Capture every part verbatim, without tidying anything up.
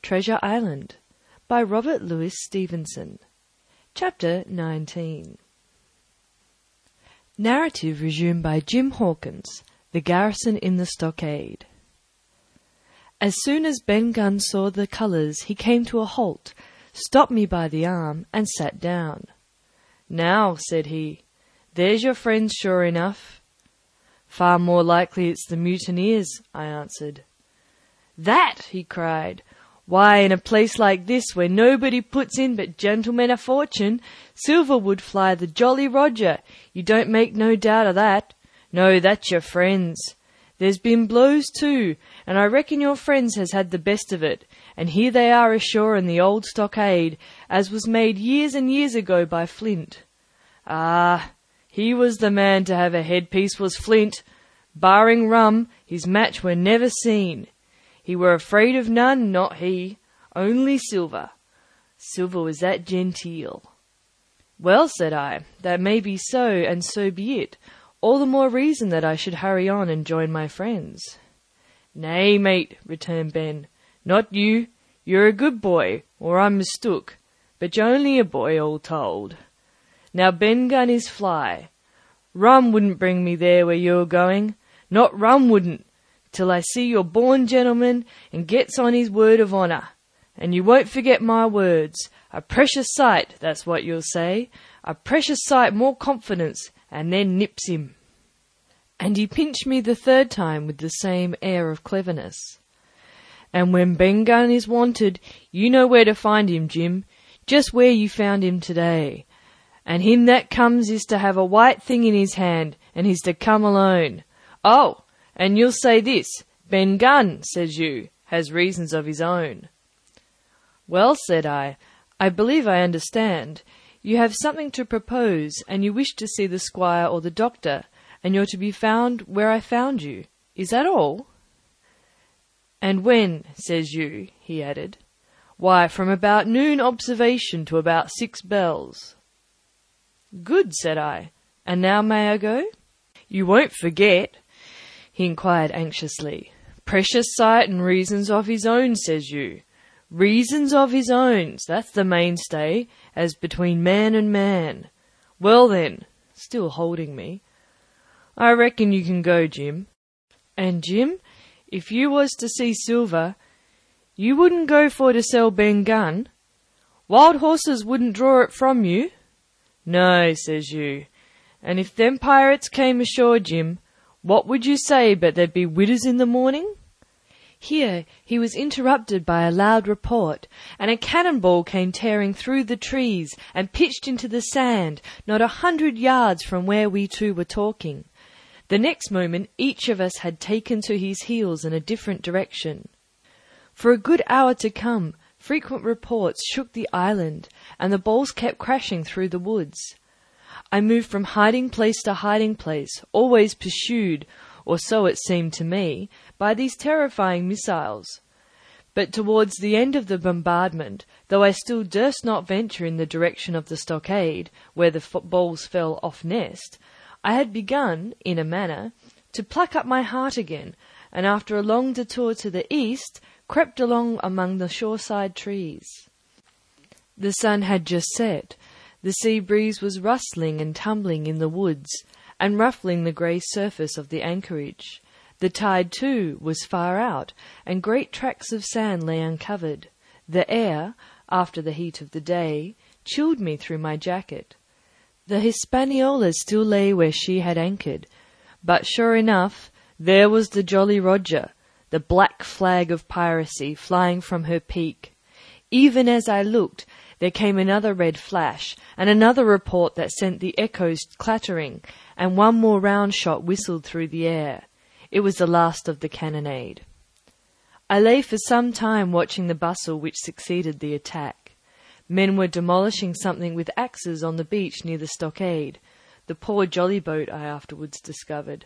Treasure Island by Robert Louis Stevenson. Chapter nineteen. Narrative resumed by Jim Hawkins, The Garrison in the Stockade. As soon as Ben Gunn saw the colours, he came to a halt, stopped me by the arm, and sat down. "Now," said he, "there's your friends sure enough." "Far more likely it's the mutineers," I answered. "That!" he cried. "Why, in a place like this, where nobody puts in but gentlemen of fortune, Silver would fly the Jolly Roger. You don't make no doubt of that. No, that's your friends. There's been blows too, and I reckon your friends has had the best of it, and here they are ashore in the old stockade, as was made years and years ago by Flint. Ah, he was the man to have a headpiece, was Flint. Barring rum, his match were never seen. He were afraid of none, not he, only Silver. Silver was that genteel." "Well," said I, "that may be so, and so be it. All the more reason that I should hurry on and join my friends." "Nay, mate," returned Ben, "not you. You're a good boy, or I'm mistook, but you're only a boy, all told. Now Ben Gunn is fly. Rum wouldn't bring me there where you're going, not rum wouldn't, till I see you're born gentleman and gets on his word of honour. And you won't forget my words. A precious sight, that's what you'll say, a precious sight more confidence, and then nips him." And he pinched me the third time with the same air of cleverness. "And when Ben Gunn is wanted, you know where to find him, Jim, just where you found him today. And him that comes is to have a white thing in his hand, and he's to come alone. Oh, and you'll say this, Ben Gunn, says you, has reasons of his own." "Well," said I, "I believe I understand. You have something to propose, and you wish to see the squire or the doctor, and you're to be found where I found you. Is that all?" "And when, says you," he added. "Why, from about noon observation to about six bells." "Good," said I. "And now may I go?" "You won't forget?" he inquired anxiously. "Precious sight and reasons of his own, says you. Reasons of his own, that's the mainstay, as between man and man. Well then," still holding me, "I reckon you can go, Jim. And Jim, if you was to see Silver, you wouldn't go for to sell Ben Gunn? Wild horses wouldn't draw it from you?" "No," says you. "And if them pirates came ashore, Jim, what would you say but there'd be widows in the morning?" Here he was interrupted by a loud report, and a cannonball came tearing through the trees and pitched into the sand not a hundred yards from where we two were talking. The next moment each of us had taken to his heels in a different direction. For a good hour to come, frequent reports shook the island, and the balls kept crashing through the woods. I moved from hiding place to hiding place, always pursued, or so it seemed to me, by these terrifying missiles. But towards the end of the bombardment, though I still durst not venture in the direction of the stockade, where the f- balls fell off nest, I had begun, in a manner, to pluck up my heart again, and after a long detour to the east, crept along among the shoreside trees. The sun had just set. The sea breeze was rustling and tumbling in the woods, and ruffling the grey surface of the anchorage. The tide, too, was far out, and great tracts of sand lay uncovered. The air, after the heat of the day, chilled me through my jacket. The Hispaniola still lay where she had anchored, but sure enough, there was the Jolly Roger, the black flag of piracy, flying from her peak. Even as I looked, there came another red flash, and another report that sent the echoes clattering, and one more round shot whistled through the air. It was the last of the cannonade. I lay for some time watching the bustle which succeeded the attack. Men were demolishing something with axes on the beach near the stockade, the poor jolly boat, I afterwards discovered.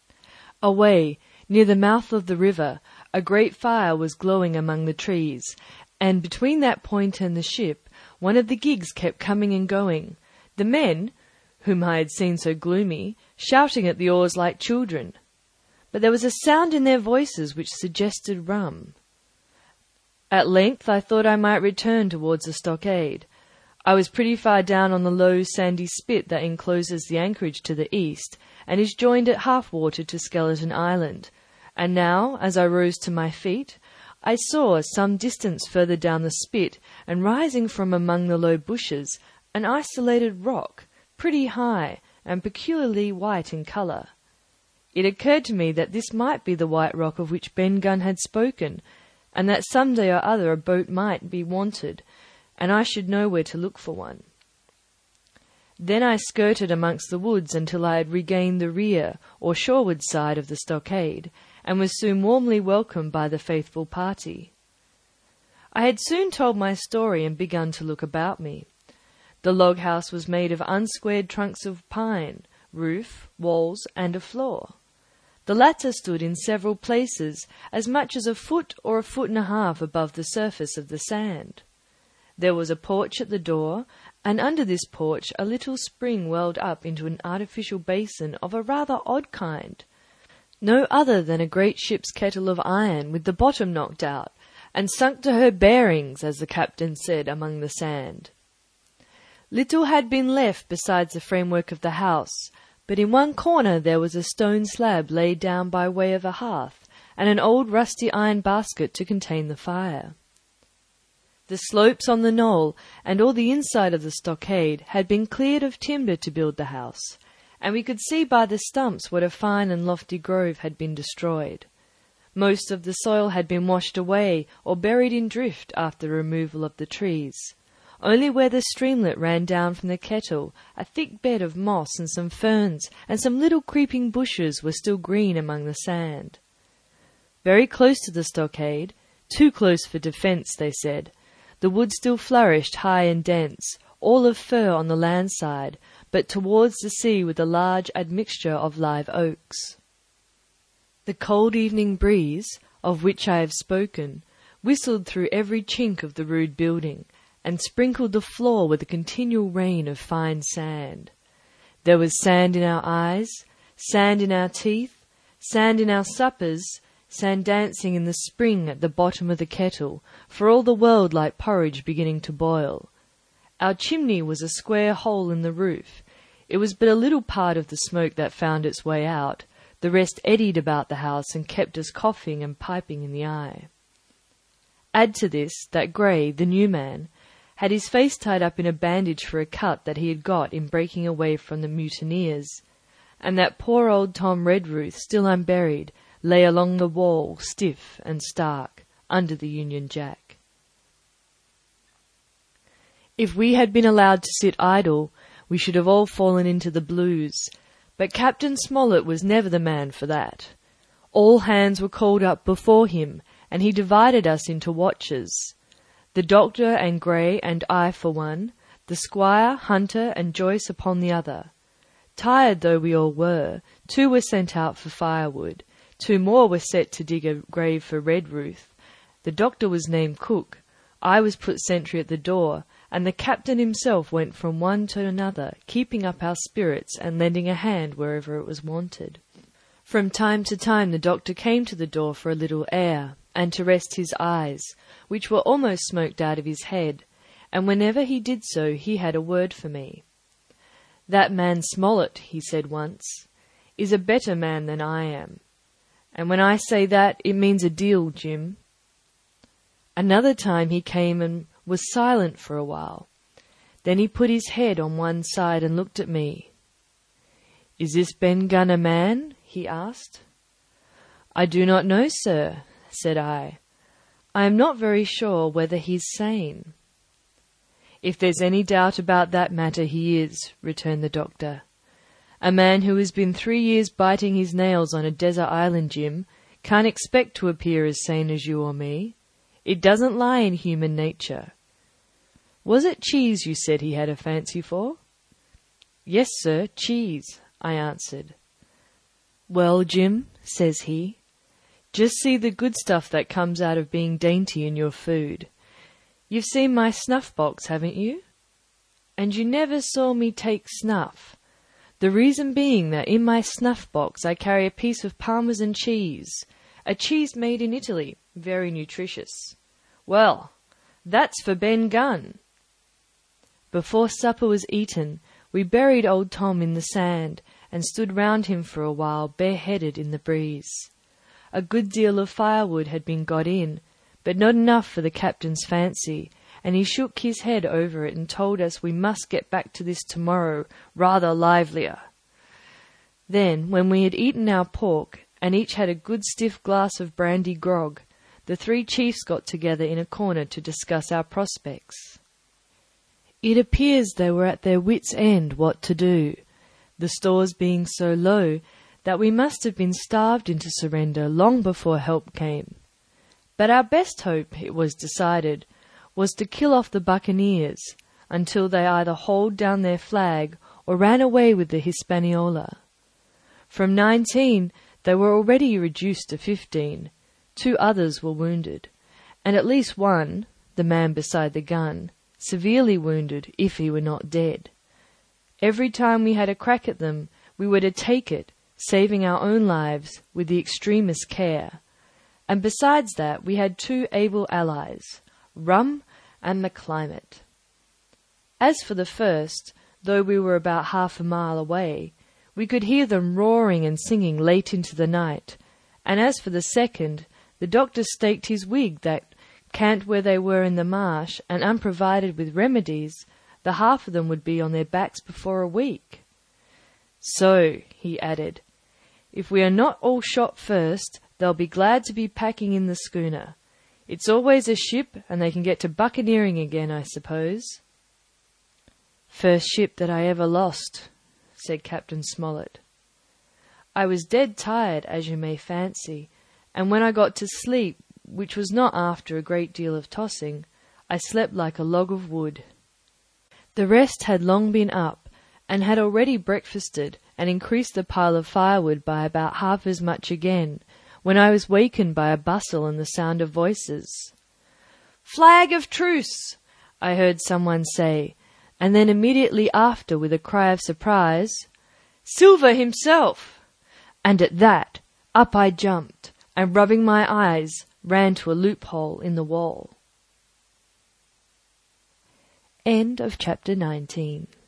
Away, near the mouth of the river, a great fire was glowing among the trees, and between that point and the ship, one of the gigs kept coming and going, the men, whom I had seen so gloomy, shouting at the oars like children. But there was a sound in their voices which suggested rum. At length I thought I might return towards the stockade. I was pretty far down on the low sandy spit that encloses the anchorage to the east, and is joined at half-water to Skeleton Island, and now, as I rose to my feet, I saw, some distance further down the spit, and rising from among the low bushes, an isolated rock, pretty high, and peculiarly white in colour. It occurred to me that this might be the white rock of which Ben Gunn had spoken, and that some day or other a boat might be wanted, and I should know where to look for one. Then I skirted amongst the woods until I had regained the rear or shoreward side of the stockade, and was soon warmly welcomed by the faithful party. I had soon told my story and begun to look about me. The log house was made of unsquared trunks of pine, roof, walls, and a floor. The latter stood in several places as much as a foot or a foot and a half above the surface of the sand. There was a porch at the door, and under this porch a little spring welled up into an artificial basin of a rather odd kind, no other than a great ship's kettle of iron with the bottom knocked out, and sunk to her bearings, as the captain said, among the sand. Little had been left besides the framework of the house, but in one corner there was a stone slab laid down by way of a hearth, and an old rusty iron basket to contain the fire. The slopes on the knoll and all the inside of the stockade had been cleared of timber to build the house, and we could see by the stumps what a fine and lofty grove had been destroyed. Most of the soil had been washed away or buried in drift after the removal of the trees. Only where the streamlet ran down from the kettle, a thick bed of moss and some ferns and some little creeping bushes were still green among the sand. Very close to the stockade, too close for defence, they said, the wood still flourished high and dense, all of fir on the land side, but towards the sea with a large admixture of live oaks. The cold evening breeze, of which I have spoken, whistled through every chink of the rude building, and sprinkled the floor with a continual rain of fine sand. There was sand in our eyes, sand in our teeth, sand in our suppers, sand dancing in the spring at the bottom of the kettle, for all the world like porridge beginning to boil. Our chimney was a square hole in the roof. It was but a little part of the smoke that found its way out. The rest eddied about the house and kept us coughing and piping in the eye. Add to this that Gray, the new man, had his face tied up in a bandage for a cut that he had got in breaking away from the mutineers, and that poor old Tom Redruth, still unburied, lay along the wall, stiff and stark, under the Union Jack. If we had been allowed to sit idle, we should have all fallen into the blues, but Captain Smollett was never the man for that. All hands were called up before him, and he divided us into watches. The doctor and Gray and I for one, the squire, Hunter, and Joyce upon the other. Tired though we all were, two were sent out for firewood, two more were set to dig a grave for Redruth. The doctor was named Cook, I was put sentry at the door, and the captain himself went from one to another, keeping up our spirits and lending a hand wherever it was wanted. From time to time the doctor came to the door for a little air, and to rest his eyes, which were almost smoked out of his head, and whenever he did so he had a word for me. "That man Smollett," he said once, "is a better man than I am. And when I say that, it means a deal, Jim." Another time he came and was silent for a while. Then he put his head on one side and looked at me. "Is this Ben Gunn a man?" he asked. "I do not know, sir," said I. "I am not very sure whether he's sane." "If there's any doubt about that matter, he is," returned the doctor. "A man who has been three years biting his nails on a desert island, Jim, can't expect to appear as sane as you or me. It doesn't lie in human nature. Was it cheese you said he had a fancy for?" "Yes, sir, cheese," I answered. "Well, Jim," says he, "just see the good stuff that comes out of being dainty in your food. You've seen my snuff-box, haven't you? And you never saw me take snuff. The reason being that in my snuff-box I carry a piece of Parmesan cheese, a cheese made in Italy, very nutritious. Well, that's for Ben Gunn. Before supper was eaten, we buried old Tom in the sand and stood round him for a while bareheaded in the breeze. A good deal of firewood had been got in, but not enough for the captain's fancy, and he shook his head over it and told us we must get back to this tomorrow rather livelier. Then, when we had eaten our pork, and each had a good stiff glass of brandy grog, the three chiefs got together in a corner to discuss our prospects. It appears they were at their wits' end what to do, the stores being so low that we must have been starved into surrender long before help came. But our best hope, it was decided, was to kill off the buccaneers until they either hauled down their flag or ran away with the Hispaniola. From nineteen they were already reduced to fifteen. Two others were wounded, and at least one, the man beside the gun, severely wounded if he were not dead. Every time we had a crack at them, we were to take it, saving our own lives with the extremest care. And besides that, we had two able allies, rum and the climate. As for the first, though we were about half a mile away, we could hear them roaring and singing late into the night, and as for the second, the doctor staked his wig that, camped where they were in the marsh, and unprovided with remedies, the half of them would be on their backs before a week. So, he added, if we are not all shot first, they'll be glad to be packing in the schooner. It's always a ship, and they can get to buccaneering again, I suppose. First ship that I ever lost, said Captain Smollett. I was dead tired, as you may fancy, and when I got to sleep, which was not after a great deal of tossing, I slept like a log of wood. The rest had long been up, and had already breakfasted, and increased the pile of firewood by about half as much again, when I was wakened by a bustle and the sound of voices. "Flag of truce!" I heard someone say, and then immediately after, with a cry of surprise, "Silver himself!" And at that, up I jumped, and rubbing my eyes, ran to a loophole in the wall. End of chapter nineteen.